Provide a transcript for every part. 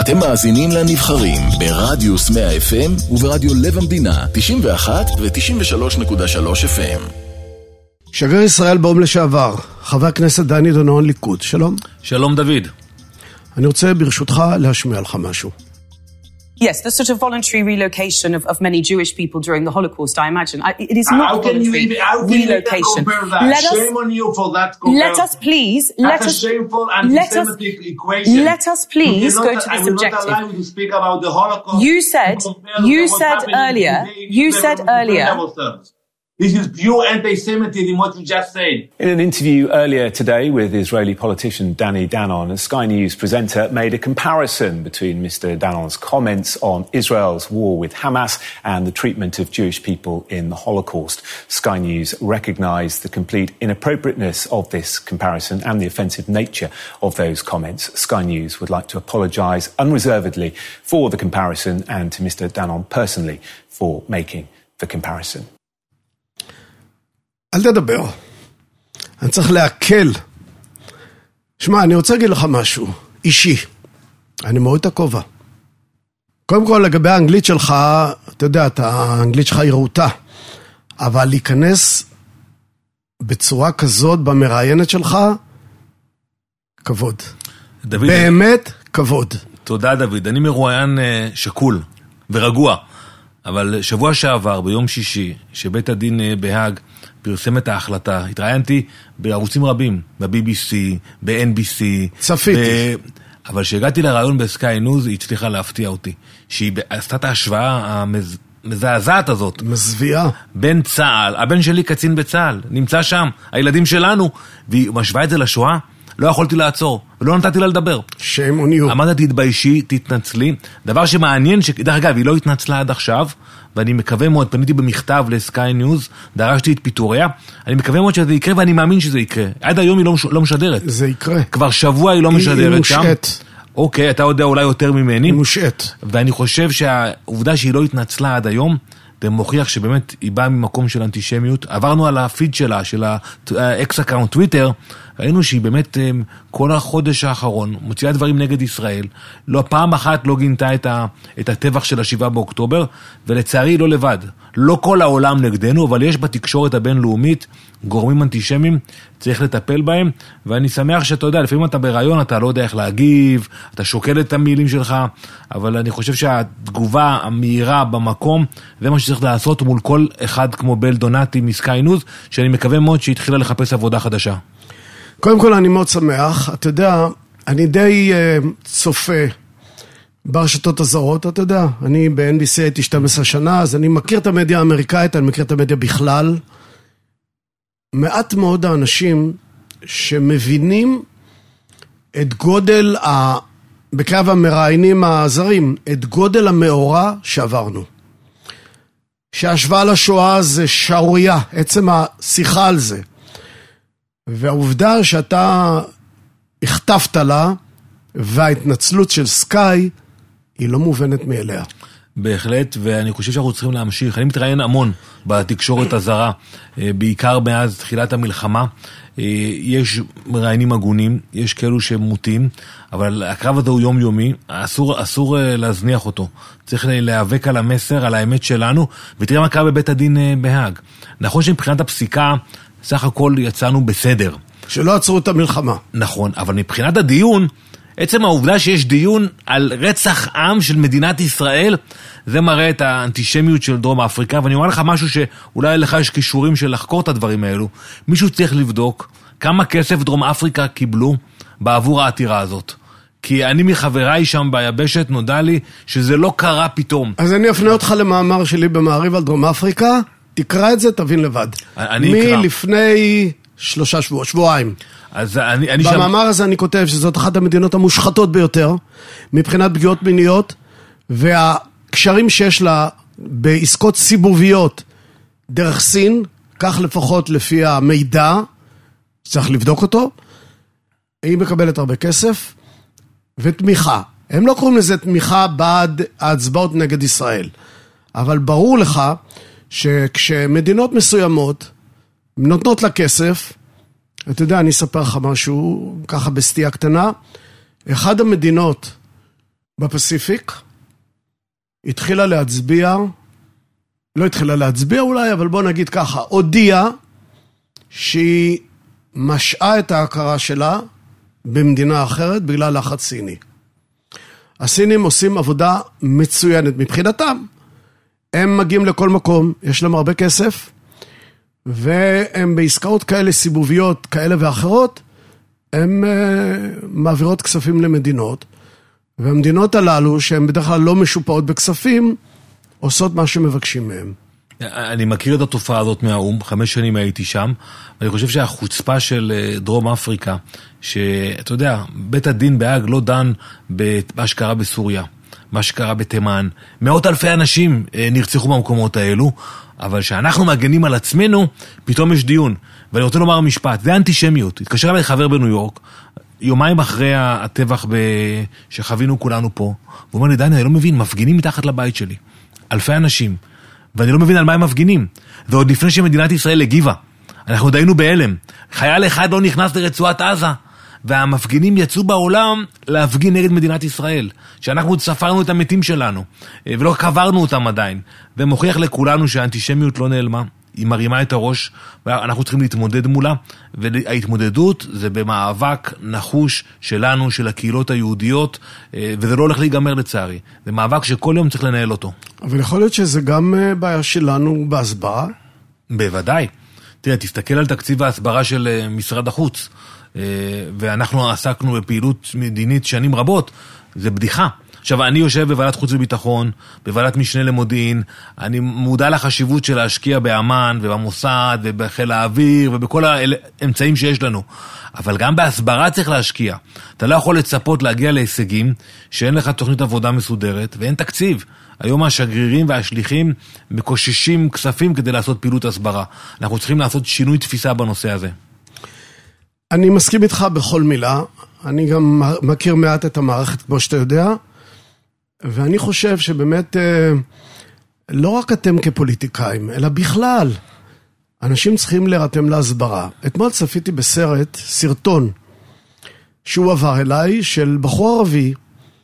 אתם מאזינים לנבחרים ברדיוס 100 FM וברדיו לב המדינה 91 ו-93.3 FM. שגריר ישראל באו"ם לשעבר, חבר הכנסת דני דנון, ליכוד. שלום. שלום דוד. אני רוצה ברשותך להשמיע לך משהו. Yes, the sort of voluntary relocation of many Jewish people during the Holocaust, I imagine. It is not a voluntary relocation. Shame on you for that comparison. Let us please, That's a shameful anti-Semitic equation. let us please go to this objective. I will not allow you to speak about the Holocaust. You said earlier. This is pure anti-Semitism, what you just said. In an interview earlier today with Israeli politician Danny Danon, a Sky News presenter made a comparison between Mr. Danon's comments on Israel's war with Hamas and the treatment of Jewish people in the Holocaust. Sky News recognized the complete inappropriateness of this comparison and the offensive nature of those comments. Sky News would like to apologize unreservedly for the comparison and to Mr. Danon personally for making the comparison. אל תדבר. אני צריך להקל. שמע, אני רוצה להגיד לך משהו. אישי. אני מוריד את הכובע. קודם כל, לגבי האנגלית שלך, אתה יודע, האנגלית שלך היא רעותה. אבל להיכנס בצורה כזאת במראיינת שלך, כבוד. דוד, באמת כבוד. תודה דוד. אני מרואיין שקול ורגוע. אבל שבוע שעבר, ביום שישי, שבית הדין בהאג פרסם את ההחלטה, התראיינתי בערוצים רבים, ב-BBC, ב-NBC. צפיתי. אבל כשהגעתי לרעיון בסקאי ניוז, היא הצליחה להפתיע אותי. שהיא עשתה את ההשוואה המזעזעת הזאת. מזוויעה. בין צה"ל, הבן שלי קצין בצה"ל, נמצא שם, הילדים שלנו, והיא משוואה את זה לשואה, לא יכולתי לעצור, ולא נתתי לה לדבר. shame on you. אמרתי, תתביישי, תתנצלי. דבר שמעניין, דרך אגב, היא לא התנצלה עד עכשיו, ואני מקווה מאוד, פניתי במכתב לסקאי ניוז, דרשתי את פיטוריה, אני מקווה מאוד שזה יקרה, ואני מאמין שזה יקרה. עד היום היא לא משדרת. זה יקרה. כבר שבוע היא לא משדרת שם. היא מושעת. אוקיי, אתה יודע אולי יותר ממני. היא מושעת. ואני חושב שהעובדה שהיא לא התנצלה עד היום, זה מוכיח שבאמת היא באה ממקום של אנטישמיות. עברנו על הפיד שלה, של האקס-אקאונט טוויטר, ראינו שהיא באמת כל החודש האחרון מוציאה דברים נגד ישראל, לא פעם אחת לא גינתה את הטבח של 7 באוקטובר, ולצערי לא לבד. לא כל העולם נגדנו, אבל יש בתקשורת הבינלאומית גורמים אנטישמיים, צריך לטפל בהם, ואני שמח שאתה יודע, לפעמים אתה ברעיון, אתה לא יודע איך להגיב, אתה שוקל את המילים שלך, אבל אני חושב שהתגובה המהירה במקום, זה מה שצריך לעשות מול כל אחד כמו בל דונטי מסקאי ניוז, שאני מקווה מאוד שהתחילה לחפש עבודה חדשה. קודם כל אני מאוד שמח, אתה יודע, אני די צופה ברשתות הזרות, אתה יודע, אני ב-NBC הייתי 12 שנה, אז אני מכיר את המדיה האמריקאית, אני מכיר את המדיה בכלל. מעט מאוד האנשים שמבינים את גודל, בקרב המראיינים הזרים, את גודל המאורע שעברנו. שההשוואה לשואה זה שערוריה, עצם השיחה על זה. והעובדה שאתה הכתבת לה, וההתנצלות של סקאי, היא לא מובנת מאליה. בהחלט, ואני חושב שאנחנו צריכים להמשיך. אני מתראיין המון בתקשורת הזרה, בעיקר מאז תחילת המלחמה. יש מראיינים הגונים, יש כאלו שמוטים, אבל הקרב הזה הוא יומיומי, אסור להזניח אותו. צריך להיאבק על המסר, על האמת שלנו, ותראה מה קרה בבית הדין בהאג. נכון שמבחינת הפסיקה, סך הכל יצאנו בסדר. שלא עצרו את המלחמה. נכון, אבל מבחינת הדיון, עצם העובדה שיש דיון על רצח עם של מדינת ישראל, זה מראה את האנטישמיות של דרום אפריקה, ואני אומר לך משהו שאולי לך יש קישורים של לחקור את הדברים האלו. מישהו צריך לבדוק כמה כסף דרום אפריקה קיבלו בעבור העתירה הזאת. כי אני מחבריי שם ביבשת נודע לי שזה לא קרה פתאום. אז אני אפנה אותך למאמר שלי במעריב על דרום אפריקה, תקרא את זה, תבין לבד. אני אקרא. מלפני 3 שבועיים. אז אני במאמר הזה אני כותב שזאת אחת המדינות המושחתות ביותר, מבחינת פגיעות מיניות, והקשרים שיש לה בעסקות סיבוביות דרך סין, כך לפחות לפי המידע, צריך לבדוק אותו, היא מקבלת הרבה כסף, ותמיכה. הם לא קוראים לזה תמיכה בעד ההצבעות נגד ישראל, אבל ברור לך שכשמדינות מסוימות נותנות לה כסף, אתה יודע, אני אספר לך משהו, ככה בסטייה קטנה, אחד המדינות בפסיפיק, התחילה להצביע, לא התחילה להצביע אולי, אבל בוא נגיד ככה, הודיעה שהיא משעה את ההכרה שלה במדינה אחרת בגלל לחץ סיני. הסינים עושים עבודה מצוינת מבחינתם. הם מגיעים לכל מקום, יש להם הרבה כסף, והם בעסקאות כאלה סיבוביות, כאלה ואחרות, הם מעבירות כספים למדינות, והמדינות הללו, שהן בדרך כלל לא משופעות בכספים, עושות מה שמבקשים מהם. אני מכיר את התופעה הזאת מהאום, 5 שנים הייתי שם, ואני חושב שהחוצפה של דרום אפריקה, שאתה יודע, בית הדין בהאג לא דן במה שקרה בסוריה, מה שקרה בתימן, 100,000 אנשים נרצחו במקומות האלו, אבל שאנחנו מגנים על עצמנו, פתאום יש דיון. ואני רוצה לומר משפט, זה אנטישמיות. התקשר אליי חבר בניו יורק, יומיים אחרי הטבח שחווינו כולנו פה, הוא אומר לי, דני, אני לא מבין, מפגינים מתחת לבית שלי. 1,000 אנשים. ואני לא מבין על מה הם מפגינים. ועוד לפני שמדינת ישראל הגיבה. אנחנו דיינו בהלם. חייל אחד לא נכנס לרצועת עזה. והמפגינים יצאו בעולם להפגין נגד מדינת ישראל. שאנחנו ספרנו את המתים שלנו. ולא קברנו אותם עדיין. ומוכיח לכולנו שהאנטישמיות לא נעלמה. היא מרימה את הראש, ואנחנו צריכים להתמודד מולה, וההתמודדות זה במאבק נחוש שלנו, של הקהילות היהודיות, וזה לא הולך להיגמר לצערי. זה מאבק שכל יום צריך לנהל אותו. אבל יכול להיות שזה גם בעיה שלנו בהסברה? בוודאי. תראה, תסתכל על תקציב ההסברה של משרד החוץ, ואנחנו עסקנו בפעילות מדינית שנים רבות, זה בדיחה. עכשיו, אני יושב בוועדת חוץ וביטחון, בוועדת משנה למודיעין, אני מודע לחשיבות של להשקיע באמן ובמוסד ובחיל האוויר ובכל האמצעים שיש לנו. אבל גם בהסברה צריך להשקיע. אתה לא יכול לצפות להגיע להישגים שאין לך תוכנית עבודה מסודרת ואין תקציב. היום השגרירים והשליחים מקוששים כספים כדי לעשות פעילות הסברה. אנחנו צריכים לעשות שינוי תפיסה בנושא הזה. אני מסכים איתך בכל מילה. אני גם מכיר מעט את המערכת כמו שאתה יודע. ואני חושב שבאמת לא רק אתם כפוליטיקאים, אלא בכלל, אנשים צריכים להירתם להסברה. אתמול צפיתי סרטון, שהוא עבר אליי, של בחור ערבי,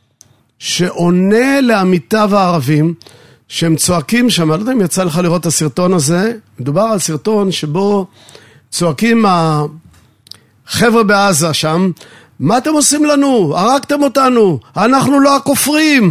שעונה לעמיתיו הערבים, שהם צועקים שם, אני לא יודע אם יצא לך לראות את הסרטון הזה, מדובר על סרטון שבו צועקים החבר'ה בעזה שם, מה אתם עושים לנו? הרגתם אותנו, אנחנו לא הכופרים.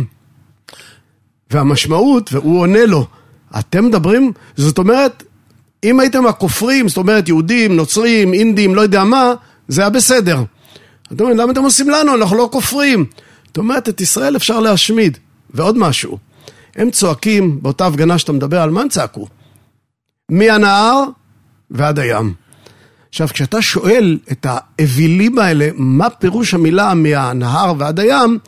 והמשמעות, והוא עונה לו, אתם מדברים, זאת אומרת, אם הייתם הכופרים, זאת אומרת יהודים, נוצרים, אינדים, לא יודע מה, זה היה בסדר. זאת אומרת, למה אתם עושים לנו? אנחנו לא כופרים. זאת אומרת, את ישראל אפשר להשמיד. ועוד משהו, הם צועקים באותה הפגנה שאתה מדבר, על מה הם צעקו? מהנהר ועד הים. עכשיו, כשאתה שואל את האווילים האלה, מה פירוש המילה מהנהר ועד הים,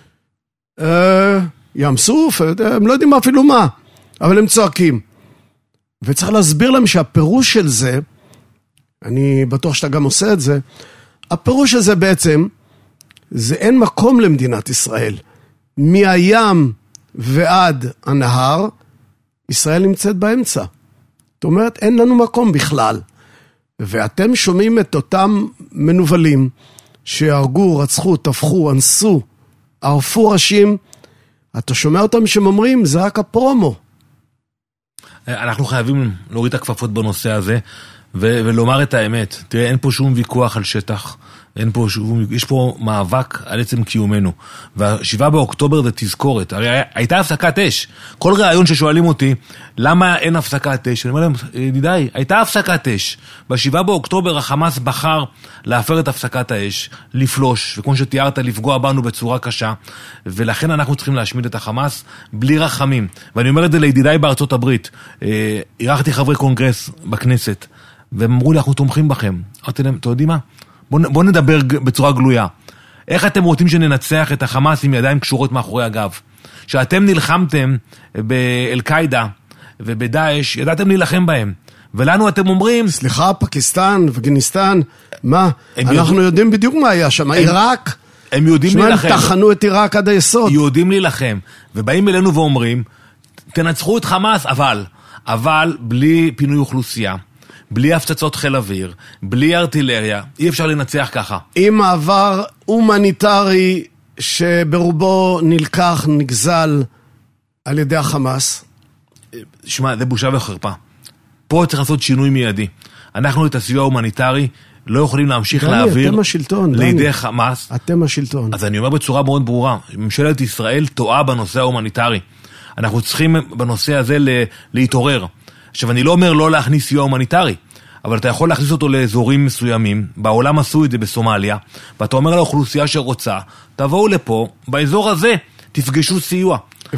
ים סוף, הם לא יודעים אפילו מה, אבל הם צועקים. וצריך להסביר להם שהפירוש של זה, אני בטוח שאתה גם עושה את זה, הפירוש של זה בעצם, זה אין מקום למדינת ישראל. מהים ועד הנהר, ישראל נמצאת באמצע. זאת אומרת, אין לנו מקום בכלל. ואתם שומעים את אותם מנובלים שהרגו, רצחו, טפחו, אנסו, ערפו ראשים, אתה שומע אותם שאומרים, זה רק הפרומו. אנחנו חייבים להוריד את הכפפות בנושא הזה, ולומר את האמת. תראה, אין פה שום ויכוח על שטח, יש פה מאבק על עצם קיומנו. וה7 באוקטובר זה תזכורת. הרי הייתה הפסקת אש. כל רעיון ששואלים אותי, למה אין הפסקת אש? אני אומר להם, ידידיי, הייתה הפסקת אש. ב7 באוקטובר החמאס בחר להפר את הפסקת האש, לפלוש, וכמו שתיארת, לפגוע בנו בצורה קשה. ולכן אנחנו צריכים להשמיד את החמאס בלי רחמים. ואני אומר את זה לידידיי בארצות הברית. אירחתי חברי קונגרס בכנסת, והם אמרו לי, אנחנו תומכים בכם. אמרתי להם, אתה יודעים מה? בוא נדבר בצורה גלויה. איך אתם רוצים שננצח את החמאס עם ידיים קשורות מאחורי הגב? שאתם נלחמתם באל-קאידה ובדאעש, ידעתם להילחם בהם. ולנו אתם אומרים... סליחה, פקיסטן, אפגניסטן, מה? אנחנו יודעים בדיוק מה היה שם. עיראק, הם יודעים להילחם. הם תחנו את עיראק עד היסוד. יודעים להילחם. ובאים אלינו ואומרים, תנצחו את חמאס, אבל בלי פינוי אוכלוסייה. בלי הפצצות חיל אוויר, בלי ארטילריה, אי אפשר לנצח ככה. עם מעבר הומניטרי שברובו נלקח, נגזל על ידי החמאס. שמע, זה בושה וחרפה. פה צריך לעשות שינוי מיידי. אנחנו את הסיוע ההומניטרי לא יכולים להמשיך להעביר לידי חמאס. אתם השלטון. אז אני אומר בצורה מאוד ברורה, ממשלת ישראל טועה בנושא ההומניטרי. אנחנו צריכים בנושא הזה להתעורר. עכשיו, אני לא אומר לא להכניס סיוע הומניטרי, אבל אתה יכול להכניס אותו לאזורים מסוימים, בעולם עשו את זה בסומליה, ואתה אומר לאוכלוסייה שרוצה, תבואו לפה, באזור הזה, תפגשו סיוע.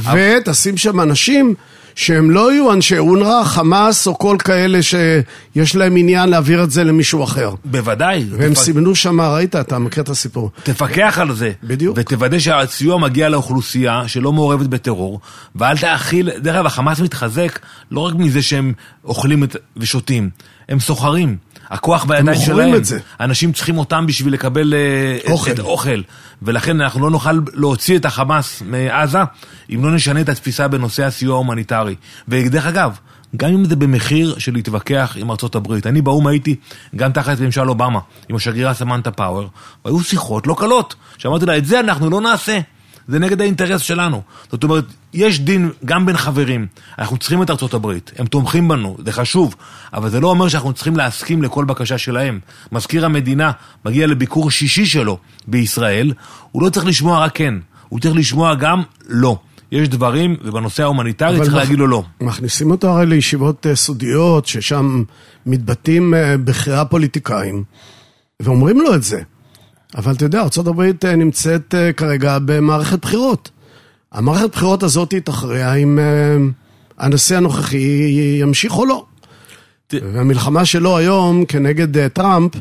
ותשים שם אנשים שהם לא יהיו אנשי אונר"א, חמאס או כל כאלה שיש להם עניין להעביר את זה למישהו אחר. בוודאי. והם סימנו שם, ראית, אתה מכיר את הסיפור. תפקח על זה. בדיוק. ותוודא שהסיוע מגיע לאוכלוסייה שלא מעורבת בטרור, ואל תאכיל, דרך אגב, החמאס מתחזק לא רק מזה שהם אוכלים ושותים, הם סוחרים. הכוח בידיים שלהם. אנשים צריכים אותם בשביל לקבל את אוכל. ולכן אנחנו לא נוכל להוציא את החמאס מעזה, אם לא נשנה את התפיסה בנושא הסיוע ההומניטרי. ודרך אגב, גם אם זה במחיר של להתווכח עם ארצות הברית. אני באום הייתי גם תחת ממשל אובמה, עם השגרירה סמנטה פאוור, והיו שיחות לא קלות. שאמרתי לה, את זה אנחנו לא נעשה. זה נגד האינטרס שלנו. זאת אומרת, יש דין גם בין חברים. אנחנו צריכים את ארצות הברית. הם תומכים בנו, זה חשוב. אבל זה לא אומר שאנחנו צריכים להסכים לכל בקשה שלהם. מזכיר המדינה מגיע לביקור שישי שלו בישראל, הוא לא צריך לשמוע רק כן. הוא צריך לשמוע גם לא. יש דברים, ובנושא ההומניטרי צריך להגיד לו לא. מכניסים אותו הרי לישיבות סודיות, ששם מתבטאים בחירה פוליטיקאים, ואומרים לו את זה. אבל אתה יודע, ארצות הברית נמצאת כרגע במערכת בחירות. המערכת בחירות הזאת תכריע אם הנשיא הנוכחי ימשיך או לא. והמלחמה שלו היום כנגד טראמפ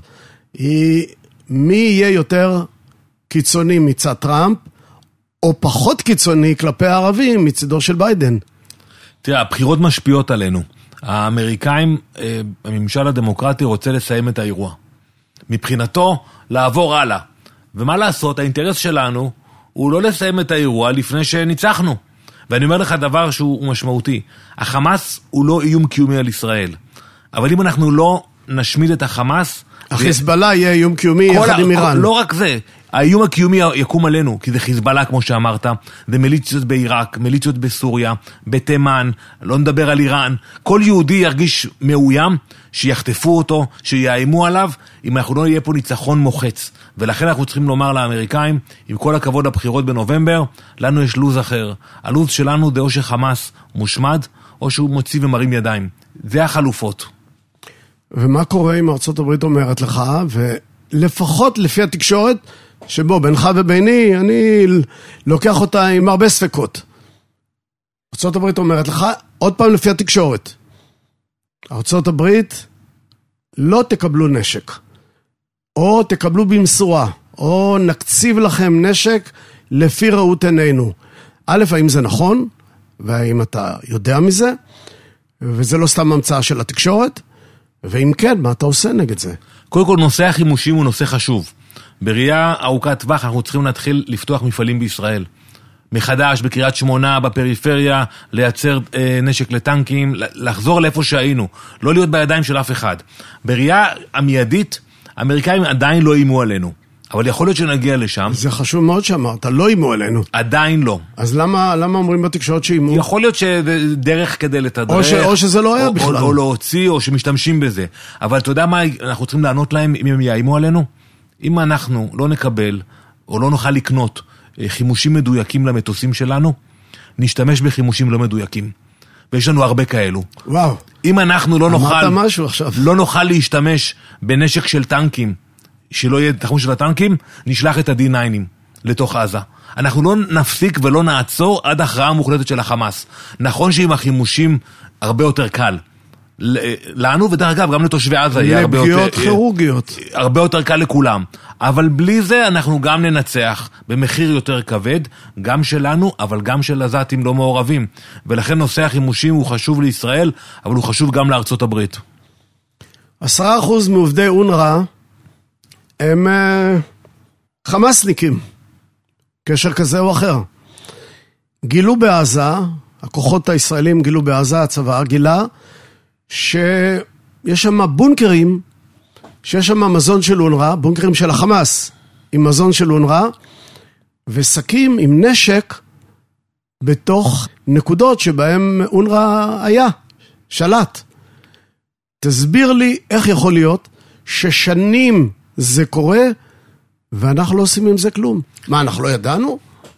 היא מי יהיה יותר קיצוני מצד טראמפ, או פחות קיצוני כלפי הערבים מצדו של ביידן. תראה, הבחירות משפיעות עלינו. האמריקאים, הממשל הדמוקרטי רוצה לסיים את האירוע. מבחינתו, לעבור הלאה. ומה לעשות, האינטרס שלנו הוא לא לסיים את האירוע לפני שניצחנו. ואני אומר לך דבר שהוא משמעותי. החמאס הוא לא איום קיומי על ישראל. אבל אם אנחנו לא נשמיד את החמאס... החיזבאללה יהיה איום קיומי יחד עם איראן. לא רק זה. האיום הקיומי יקום עלינו, כי זה חיזבאללה, כמו שאמרת, זה מיליציות בעיראק, מיליציות בסוריה, בתימן, לא נדבר על איראן. כל יהודי ירגיש מאוים, שיחטפו אותו, שיאיימו עליו, אם אנחנו לא נהיה פה ניצחון מוחץ. ולכן אנחנו צריכים לומר לאמריקאים, עם כל הכבוד לבחירות בנובמבר, לנו יש לוז אחר. הלוז שלנו זה או שחמאס מושמד, או שהוא מוציא ומרים ידיים. זה החלופות. ומה קורה אם ארצות הברית אומרת לך, ולפחות לפי התקשורת, שבו בינך וביני, אני לוקח אותה עם הרבה ספקות. ארצות הברית אומרת לך, עוד פעם לפי התקשורת, ארצות הברית לא תקבלו נשק, או תקבלו במשורה, או נקציב לכם נשק לפי ראות עינינו. א', האם זה נכון, והאם אתה יודע מזה, וזה לא סתם המצאה של התקשורת, ואם כן, מה אתה עושה נגד זה? קודם כל, נושא החימושים הוא נושא חשוב. בראייה ארוכת טווח אנחנו צריכים להתחיל לפתוח מפעלים בישראל. מחדש, בקריית שמונה, בפריפריה, לייצר נשק לטנקים, לחזור לאיפה שהיינו. לא להיות בידיים של אף אחד. בראייה המיידית, האמריקאים עדיין לא אימו עלינו. אבל יכול להיות שנגיע לשם. זה חשוב מאוד שאמרת, לא אימו עלינו. עדיין לא. אז למה אומרים בתקשורת שאימו? יכול להיות שדרך כדי לתדרך. או שזה לא היה בכלל. או להוציא, או שמשתמשים בזה. אבל אתה יודע מה אנחנו צריכים לענות להם אם הם יאימו עלינו? אם אנחנו לא נקבל, או לא נוכל לקנות חימושים מדויקים למטוסים שלנו, נשתמש בחימושים לא מדויקים. ויש לנו הרבה כאלו. וואו. אם אנחנו לא נוכל להשתמש בנשק של טנקים, שלא יהיה תחמוש של הטנקים, נשלח את ה-D9 לתוך עזה. אנחנו לא נפסיק ולא נעצור עד הכרעה מוחלטת של החמאס. נכון שעם החימושים הרבה יותר קל. לנו ודרך אגב גם לתושבי עזה יהיה הרבה יותר כירורגיות. הרבה יותר קל לכולם. אבל בלי זה אנחנו גם ננצח במחיר יותר כבד, גם שלנו, אבל גם של עזתים לא מעורבים. ולכן נושא החימושים הוא חשוב לישראל, אבל הוא חשוב גם לארצות הברית. 10% מעובדי אונר"א הם חמאסניקים, קשר כזה או אחר. גילו בעזה, הכוחות הישראלים גילו בעזה, הצבא גילה, שיש שם בונקרים, שיש שם מזון של אונר"א, בונקרים של החמאס, עם מזון של אונר"א, וסקים עם נשק בתוך נקודות שבהם אונר"א היה, שלט. תסביר לי איך יכול להיות ששנים זה קורה ואנחנו לא עושים עם זה כלום. מה, אנחנו לא ידענו?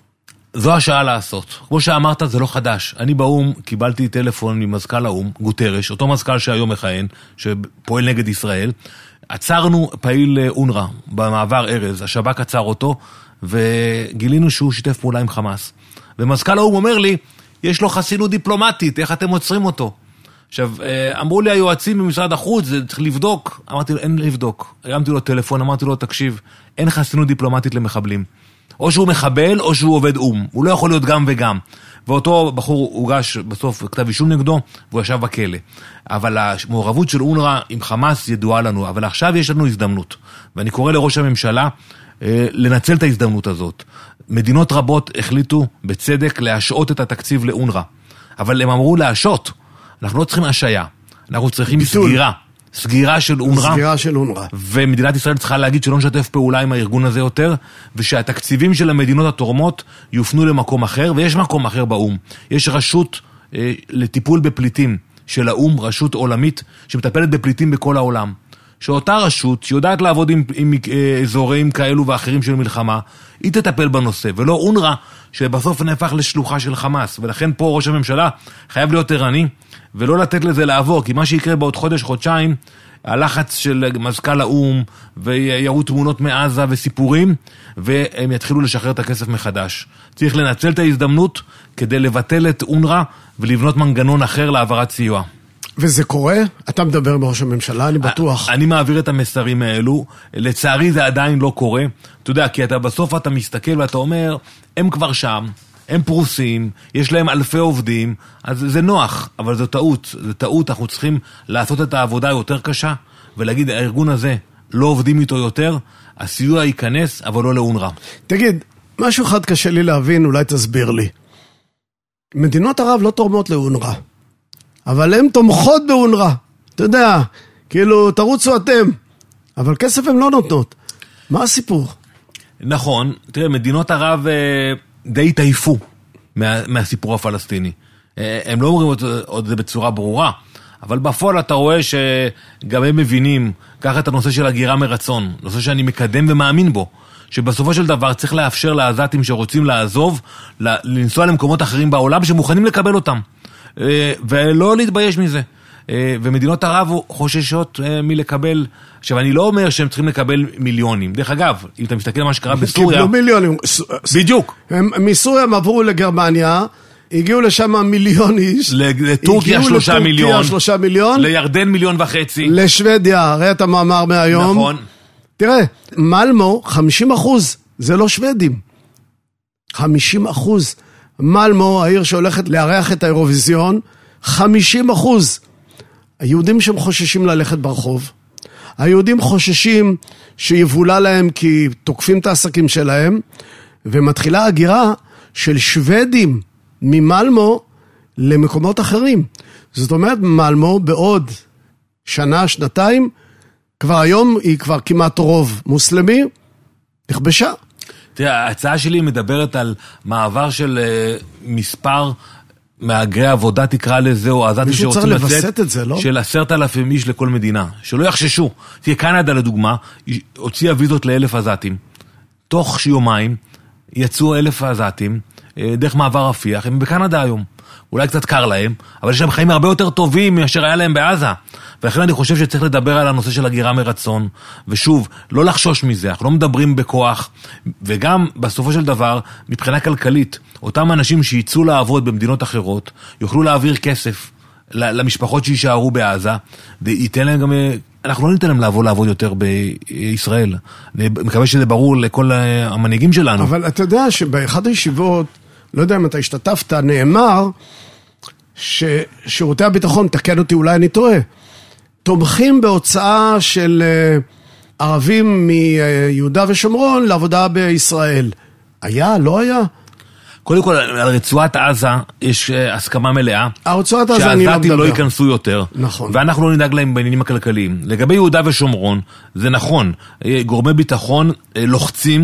זו השעה לעשות. כמו שאמרת, זה לא חדש. אני באום קיבלתי טלפון ממזכ"ל האום, גוטרש, אותו מזכ"ל שהיום מכהן, שפועל נגד ישראל. עצרנו פעיל אונר"א במעבר ארז, השב"כ עצר אותו, וגילינו שהוא שיתף פעולה עם חמאס. ומזכ"ל האום אומר לי, יש לו חסינות דיפלומטית, איך אתם עוצרים אותו? עכשיו, אמרו לי היועצים במשרד החוץ, זה צריך לבדוק. אמרתי לו, אין לבדוק. הרמתי לו טלפון, אמרתי לו, תקשיב, אין חסינות דיפלומטית למחבלים. או שהוא מחבל, או שהוא עובד אום. הוא לא יכול להיות גם וגם. ואותו בחור הוגש בסוף כתב אישום נגדו, והוא ישב בכלא. אבל המעורבות של אונר"א עם חמאס ידועה לנו, אבל עכשיו יש לנו הזדמנות. ואני קורא לראש הממשלה לנצל את ההזדמנות הזאת. מדינות רבות החליטו בצדק להשעות את התקציב לאונר"א. אבל הם אמרו להשעות. אנחנו לא צריכים השעיה. אנחנו צריכים סגירה. סגירה של אונר"א. סגירה של אונר"א. ומדינת ישראל צריכה להגיד שלא נשתף פעולה עם הארגון הזה יותר, ושהתקציבים של המדינות התורמות יופנו למקום אחר, ויש מקום אחר באום. יש רשות לטיפול בפליטים של האום, רשות עולמית, שמטפלת בפליטים בכל העולם. שאותה רשות, שיודעת לעבוד עם אזורים כאלו ואחרים של מלחמה, היא תטפל בנושא, ולא אונר"א, שבסוף נהפך לשלוחה של חמאס. ולכן פה ראש הממשלה חייב להיות ערני, ולא לתת לזה לעבור, כי מה שיקרה בעוד חודש, חודשיים, הלחץ של מזכ"ל האום, ויראו תמונות מעזה וסיפורים, והם יתחילו לשחרר את הכסף מחדש. צריך לנצל את ההזדמנות, כדי לבטל את אונר"א, ולבנות מנגנון אחר להעברת סיוע. וזה קורה? אתה מדבר בראש הממשלה, אני בטוח. אני מעביר את המסרים האלו, לצערי זה עדיין לא קורה, אתה יודע, כי בסוף אתה מסתכל ואתה אומר, הם כבר שם, הם פרוסים, יש להם אלפי עובדים, אז זה נוח, אבל זו טעות, אנחנו צריכים לעשות את העבודה יותר קשה, ולהגיד, הארגון הזה לא עובדים איתו יותר, הסיוע ייכנס, אבל לא לאונר"א. תגיד, משהו אחד קשה לי להבין, אולי תסביר לי. מדינות ערב לא תורמות לאונר"א. אבל הן תומכות באונר"א, אתה יודע, כאילו תרוצו אתם, אבל כסף הן לא נותנות. מה הסיפור? נכון, תראה, מדינות ערב די תעיפו מהסיפור הפלסטיני. הם לא אומרים עוד זה בצורה ברורה, אבל בפועל אתה רואה שגם הם מבינים, ככה את הנושא של הגירה מרצון, נושא שאני מקדם ומאמין בו, שבסופו של דבר צריך לאפשר לעזתים שרוצים לעזוב, לנסוע למקומות אחרים בעולם שמוכנים לקבל אותם. ולא להתבייש מזה. ומדינות ערב חוששות מלקבל, עכשיו אני לא אומר שהם צריכים לקבל מיליונים, דרך אגב, אם אתה מסתכל על מה שקרה בסוריה, קיבלו מיליונים, בדיוק. מסוריה הם עברו לגרמניה, הגיעו לשם מיליון איש, לטורקיה 3 מיליון, לירדן 1.5 מיליון, לשוודיה, ראה את המאמר מהיום, נכון. תראה, מלמו 50%, זה לא שוודים, 50%, מלמו, העיר שהולכת לארח את האירוויזיון, 50%. היהודים שהם חוששים ללכת ברחוב, היהודים חוששים שיבולה להם כי תוקפים את העסקים שלהם, ומתחילה הגירה של שוודים ממלמו למקומות אחרים. זאת אומרת, מלמו בעוד שנה, שנתיים, כבר היום היא כבר כמעט רוב מוסלמי, נכבשה. תראה, ההצעה שלי מדברת על מעבר של מספר מהגרי עבודה, תקרא לזה, או עזתים שרוצים לצאת, לא? של 10,000 איש לכל מדינה, שלא יחששו. תראה, קנדה לדוגמה, הוציאה ויזות ל1,000 עזתים. תוך יומיים יצאו 1,000 עזתים, דרך מעבר רפיח, הם בקנדה היום. אולי קצת קר להם, אבל יש להם חיים הרבה יותר טובים מאשר היה להם בעזה. ולכן אני חושב שצריך לדבר על הנושא של הגירה מרצון, ושוב, לא לחשוש מזה, אנחנו לא מדברים בכוח, וגם בסופו של דבר, מבחינה כלכלית, אותם אנשים שיצאו לעבוד במדינות אחרות, יוכלו להעביר כסף למשפחות שישארו בעזה, וייתן להם גם, אנחנו לא ניתן להם לעבוד יותר בישראל. אני מקווה שזה ברור לכל המנהיגים שלנו. אבל אתה יודע שבאחד הישיבות, לא יודע אם אתה השתתפת, נאמר ששירותי הביטחון, תקן אותי אולי אני טועה, תומכים בהוצאה של ערבים מיהודה ושומרון לעבודה בישראל. היה? לא היה? קודם כל, על רצועת עזה יש הסכמה מלאה. הרצועת עזה אני לא מדבר. שהעזתים לא ייכנסו יותר. נכון. ואנחנו לא נדאג להם בעניינים הכלכליים. לגבי יהודה ושומרון, זה נכון. גורמי ביטחון לוחצים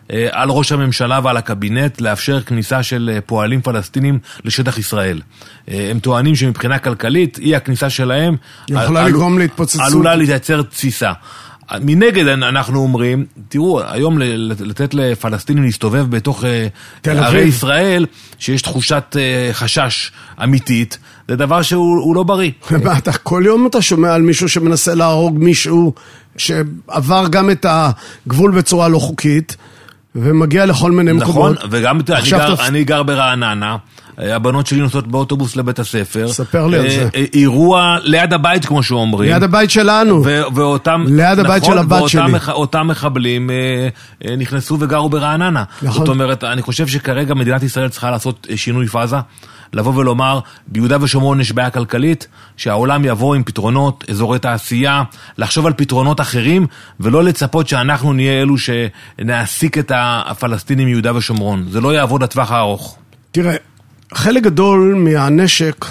על ראש הממשלה ועל הקבינט לאפשר כניסה של פועלים פלסטינים לשטח ישראל. הם טוענים שמבחינה כלכלית, אי הכניסה שלהם יכולה לגרום להתפוצצות. עלולה לייצר תסיסה. מנגד אנחנו אומרים, תראו, היום לתת לפלסטינים להסתובב בתוך ערי ישראל, שיש תחושת חשש אמיתית, זה דבר שהוא לא בריא. כל יום אתה שומע על מישהו שמנסה להרוג מישהו שעבר גם את הגבול בצורה לא חוקית, ומגיע לכל מיני מקומות. נכון, וגם אני גר ברעננה, הבנות שלי נוסעות באוטובוס לבית הספר. ספר לי על זה. אירוע ליד הבית, כמו שאומרים. ליד הבית שלנו. ליד הבית של הבת שלי. אותם מחבלים נכנסו וגרו ברעננה. זאת אומרת, אני חושב שכרגע מדינת ישראל צריכה לעשות שינוי פאזה, לבוא ולומר, ביהודה ושומרון יש בעיה כלכלית, שהעולם יבוא עם פתרונות, אזורי תעשייה, לחשוב על פתרונות אחרים, ולא לצפות שאנחנו נהיה אלו שנעסיק את הפלסטינים מיהודה ושומרון. זה לא יעבוד לטווח הארוך. תראה, חלק גדול מהנשק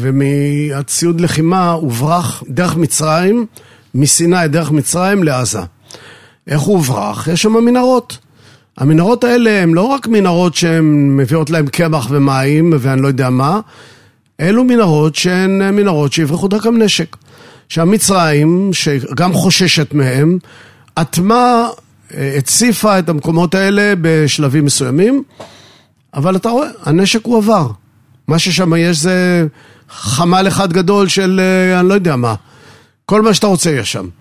ומהציוד לחימה הוברח דרך מצרים, מסיני דרך מצרים לעזה. איך הוא הוברח? יש שם מנהרות. המנהרות האלה הן לא רק מנהרות שהן מביאות להם קמח ומים ואני לא יודע מה, אלו מנהרות שהן מנהרות שיברחו דרכם נשק. שהמצרים, שגם חוששת מהם, עתמה, הציפה את המקומות האלה בשלבים מסוימים, אבל אתה רואה, הנשק הוא עבר. מה ששם יש זה חמל אחד גדול של אני לא יודע מה. כל מה שאתה רוצה יש שם.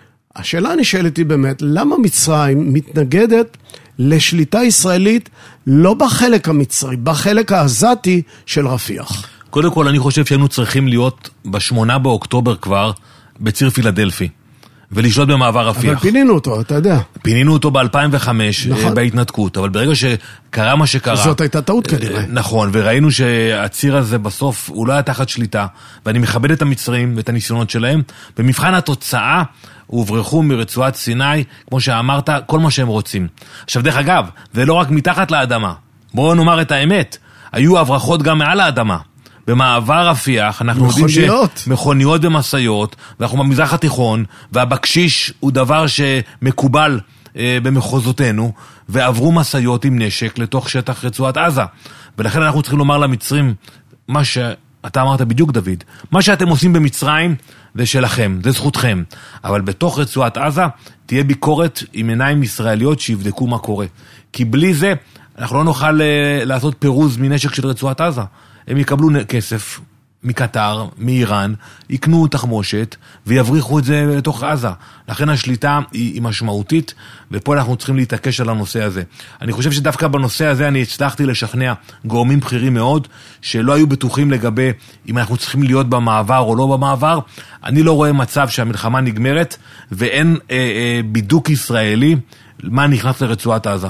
השאלה נשאלת היא באמת, למה מצרים מתנגדת לשליטה ישראלית לא בחלק המצרי, בחלק העזתי של רפיח? קודם כל אני חושב שהיינו צריכים להיות ב8 באוקטובר כבר בציר פילדלפי. ולשלוט במעבר רפיח. אבל פינינו אותו, אתה יודע. פינינו אותו ב-2005 בהתנתקות, אבל ברגע שקרה מה שקרה... זאת הייתה טעות כנראה. נכון, וראינו שהציר הזה בסוף הוא לא היה תחת שליטה, ואני מכבד את המצרים ואת הניסיונות שלהם, במבחן התוצאה הוברחו מרצועת סיני, כמו שאמרת, כל מה שהם רוצים. עכשיו דרך אגב, זה לא רק מתחת לאדמה, בואו נאמר את האמת, היו הברחות גם מעל האדמה. במעבר רפיח, אנחנו יודעים שמכוניות ומסעיות, ואנחנו במזרח התיכון, והבקשיש הוא דבר שמקובל במחוזותינו, ועברו מסעיות עם נשק לתוך שטח רצועת עזה. ולכן אנחנו צריכים לומר למצרים, מה שאתה אמרת בדיוק דוד, מה שאתם עושים במצרים זה שלכם, זה זכותכם. אבל בתוך רצועת עזה תהיה ביקורת עם עיניים ישראליות שיבדקו מה קורה. כי בלי זה אנחנו לא נוכל לעשות פירוז מנשק של רצועת עזה. הם יקבלו כסף מקטר, מאיראן, יקנו תחמושת ויבריחו את זה לתוך עזה. לכן השליטה היא משמעותית, ופה אנחנו צריכים להתעקש על הנושא הזה. אני חושב שדווקא בנושא הזה אני הצלחתי לשכנע גורמים בכירים מאוד, שלא היו בטוחים לגבי אם אנחנו צריכים להיות במעבר או לא במעבר. אני לא רואה מצב שהמלחמה נגמרת, ואין בידוק ישראלי מה נכנס לרצועת עזה.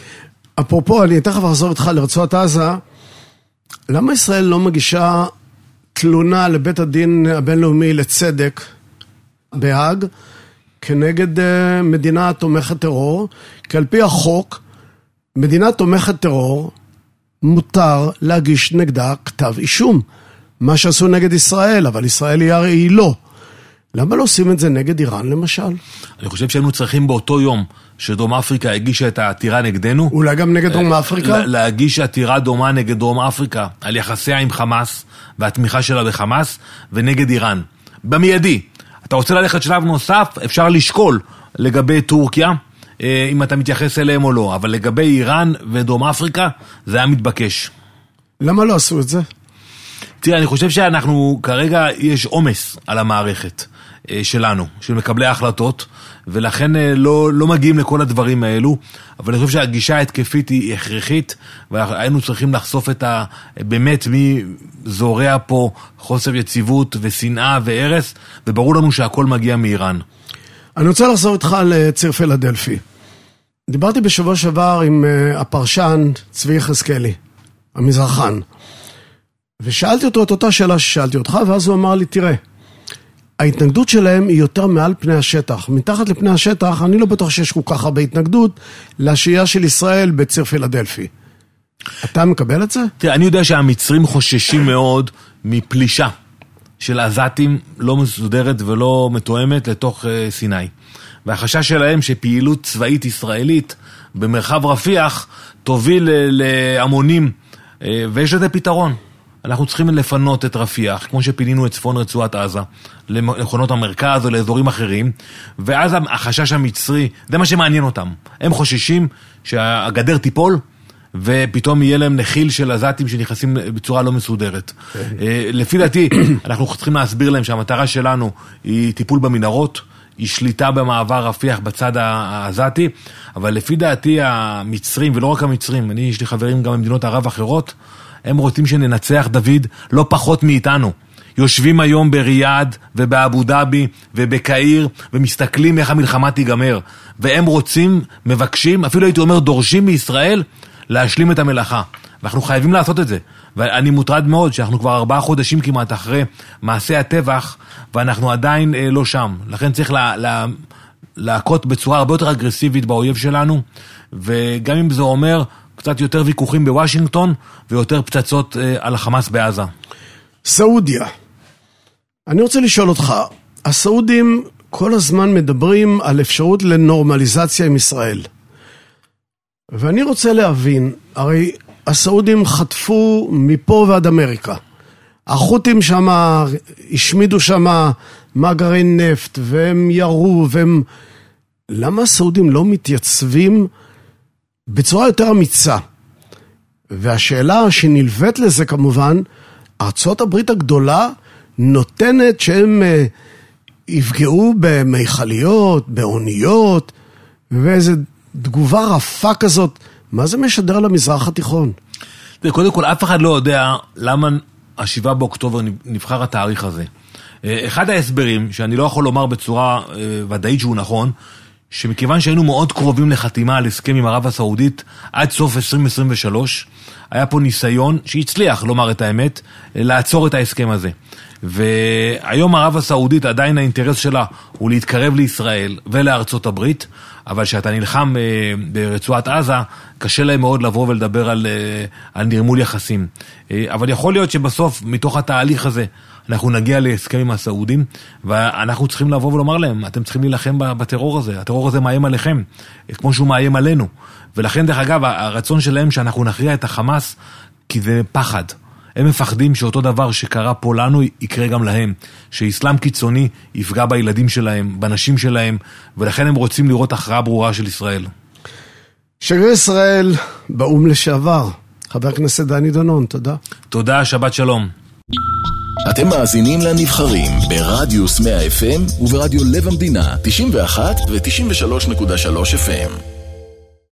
אפרופו, אני תכף אחזור איתך לרצועת עזה, למה ישראל לא מגישה תלונה לבית הדין הבינלאומי לצדק בהאג כנגד מדינה תומכת טרור? כי על פי החוק, מדינה תומכת טרור מותר להגיש נגדה כתב אישום. מה שעשו נגד ישראל, אבל ישראל היא לא. למה לא עושים את זה נגד איראן למשל? אני חושב שהיינו צריכים באותו יום שדרום אפריקה הגישה את העתירה נגדנו. אולי גם נגד דרום אפריקה? להגיש עתירה דומה נגד דרום אפריקה, על יחסיה עם חמאס, והתמיכה שלה בחמאס, ונגד איראן. במיידי, אתה רוצה ללכת שלב נוסף, אפשר לשקול לגבי טורקיה, אם אתה מתייחס אליהם או לא, אבל לגבי איראן ודרום אפריקה, זה היה מתבקש. למה לא עשו את זה? תראה, אני חושב שאנחנו, כרגע יש עומס על המערכת שלנו, של מקבלי ההחלטות, ולכן לא מגיעים לכל הדברים האלו, אבל אני חושב שהגישה ההתקפית היא הכרחית, והיינו צריכים לחשוף את באמת מי זורע פה חוסר יציבות ושנאה והרס, וברור לנו שהכל מגיע מאיראן. אני רוצה לחזור איתך לציר פילדלפי. דיברתי בשבוע שעבר עם הפרשן צבי יחזקאלי, המזרחן, ושאלתי אותו את אותה שאלה ששאלתי אותך, ואז הוא אמר לי, תראה, ההתנגדות שלהם היא יותר מעל פני השטח. מתחת לפני השטח, אני לא בטוח שיש כל כך הרבה התנגדות לשהייה של ישראל בציר פילדלפי. אתה מקבל את זה? תראה, אני יודע שהמצרים חוששים מאוד מפלישה של עזתים לא מסודרת ולא מתואמת לתוך סיני. והחשש שלהם שפעילות צבאית ישראלית במרחב רפיח תוביל להמונים, ויש לזה פתרון. אנחנו צריכים לפנות את רפיח, כמו שפינינו את צפון רצועת עזה, למכונות המרכז או לאזורים אחרים, ואז החשש המצרי, זה מה שמעניין אותם. הם חוששים שהגדר תיפול, ופתאום יהיה להם נחיל של עזתים שנכנסים בצורה לא מסודרת. לפי דעתי, אנחנו צריכים להסביר להם שהמטרה שלנו היא טיפול במנהרות, היא שליטה במעבר רפיח בצד העזתי, אבל לפי דעתי המצרים, ולא רק המצרים, יש לי חברים גם במדינות ערב אחרות, הם רוצים שננצח דוד לא פחות מאיתנו. יושבים היום בריאד ובאבו דאבי ובקהיר ומסתכלים איך המלחמה תיגמר. והם רוצים, מבקשים, אפילו הייתי אומר דורשים מישראל להשלים את המלאכה. ואנחנו חייבים לעשות את זה. ואני מוטרד מאוד שאנחנו כבר 4 חודשים כמעט אחרי מעשה הטבח ואנחנו עדיין לא שם. לכן צריך להכות בצורה הרבה יותר אגרסיבית באויב שלנו, וגם אם זה אומר קצת יותר ויכוחים בוושינגטון ויותר פצצות על החמאס בעזה. סעודיה. אני רוצה לשאול אותך, הסעודים כל הזמן מדברים על אפשרות לנורמליזציה עם ישראל. ואני רוצה להבין, הרי הסעודים חטפו מפה ועד אמריקה. החות'ים שם השמידו שם מאגרי נפט והם ירו והם... למה הסעודים לא מתייצבים בצורה יותר אמיצה? והשאלה שנלווית לזה כמובן, ארצות הברית הגדולה נותנת שהם יפגעו במיכליות, באוניות, ואיזו תגובה רפה כזאת. מה זה משדר למזרח התיכון? קודם כל, אף אחד לא יודע למה 7 באוקטובר נבחר התאריך הזה. אחד ההסברים, שאני לא יכול לומר בצורה ודאית שהוא נכון, שמכיוון שהיינו מאוד קרובים לחתימה על הסכם עם ערב הסעודית עד סוף 2023, היה פה ניסיון שהצליח, לומר את האמת, לעצור את ההסכם הזה. והיום ערב הסעודית עדיין האינטרס שלה הוא להתקרב לישראל ולארצות הברית, אבל שאתה נלחם ברצועת עזה, קשה להם מאוד לבוא ולדבר על נרמול יחסים. אבל יכול להיות שבסוף, מתוך התהליך הזה, אנחנו נגיע להסכם עם הסעודים, ואנחנו צריכים לבוא ולומר להם, אתם צריכים להילחם בטרור הזה, הטרור הזה מאיים עליכם, כמו שהוא מאיים עלינו. ולכן, דרך אגב, הרצון שלהם שאנחנו נכריע את החמאס, כי זה פחד. הם מפחדים שאותו דבר שקרה פה לנו יקרה גם להם, שאסלאם קיצוני יפגע בילדים שלהם, בנשים שלהם, ולכן הם רוצים לראות הכרעה ברורה של ישראל. שגריר ישראל באום לשעבר, חבר הכנסת דני דנון, תודה. תודה, שבת שלום. אתם מאזינים לנבחרים ברדיוס 100 FM וברדיו לב המדינה 91 ו-93.3 FM.